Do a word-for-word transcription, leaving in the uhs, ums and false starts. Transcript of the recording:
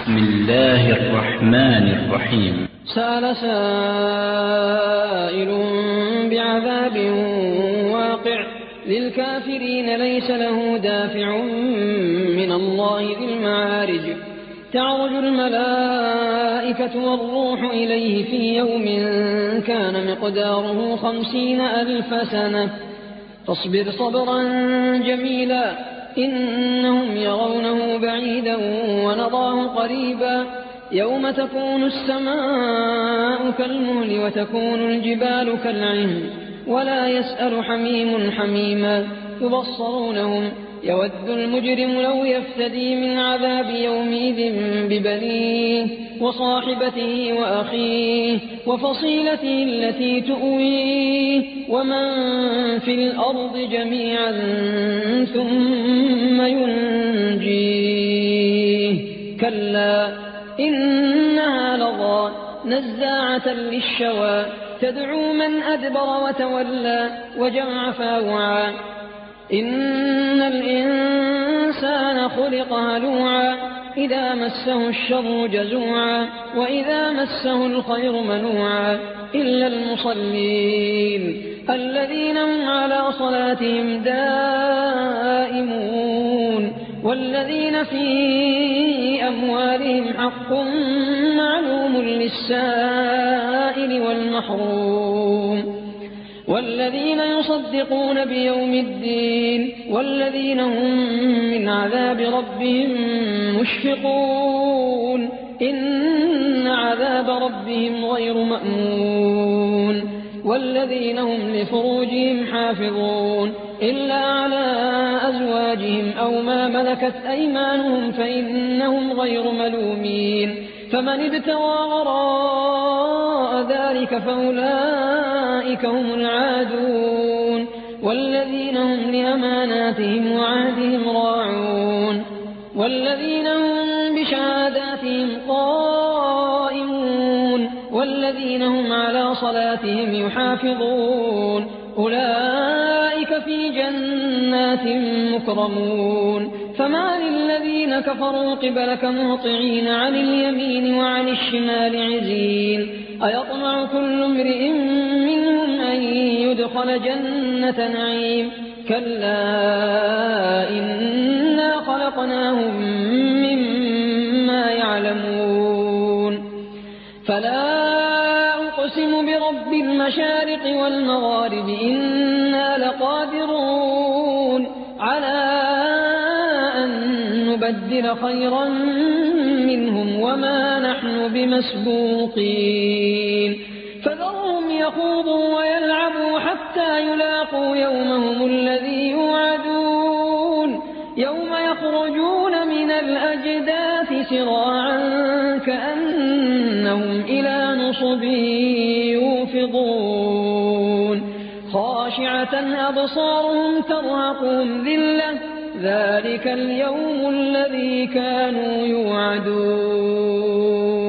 بسم الله الرحمن الرحيم. سأل سائل بعذاب واقع للكافرين ليس له دافع من الله ذي المعارج تعرج الملائكة والروح إليه في يوم كان مقداره خمسين ألف سنة فاصبر صبرا جميلا إنهم يرونه بعيدا ونراه قريبا يوم تكون السماء كالمهل وتكون الجبال كالعهن ولا يسأل حميم حميما يبصرونهم يود المجرم لو يفتدي من عذاب يومئذ ببنيه وصاحبته وأخيه وفصيلته التي تؤويه ومن في الأرض جميعا ثم ينجيه كلا إنها لظى نزاعة للشوى تدعو من أدبر وتولى وجمع فاوعى إن الإنسان خلق هلوعا إذا مسه الشر جزوعا وإذا مسه الخير منوعا إلا المصلين الذين هم على صلاتهم دائمون والذين في أموالهم حق معلوم للسائل والمحروم والذين يصدقون بيوم الدين والذين هم من عذاب ربهم مشفقون إن عذاب ربهم غير مأمون والذين هم لفروجهم حافظون إلا على أزواجهم أو ما ملكت أيمانهم فإنهم غير ملومين فمن ابتغى وراء ذلك فأولئك هم العادون والذين هم لأماناتهم وعهدهم راعون والذين هم بشهاداتهم قائمون والذين هم على صلاتهم يحافظون أولئك في جنات مكرمون فما للذين كفروا قبلك مهطعين عن اليمين وعن الشمال عزين أيطمع كل امرئ منهم أن يدخل جنة نعيم كلا إنا خلقناهم مما يعلمون فلا أقسم برب المشارق والمغارب إنا لقادرون على أن نبدل خيرا منهم وما نحن بمسبوقين فذرهم يخوضوا ويلعبوا حتى يلاقوا يومهم الذي يوعدون يوم يخرجون من الأجداث سراعا كأنهم إلى نصب يوفضون خاشعة أبصارهم ترهقهم ذلة ذلك اليوم الذي كانوا يوعدون.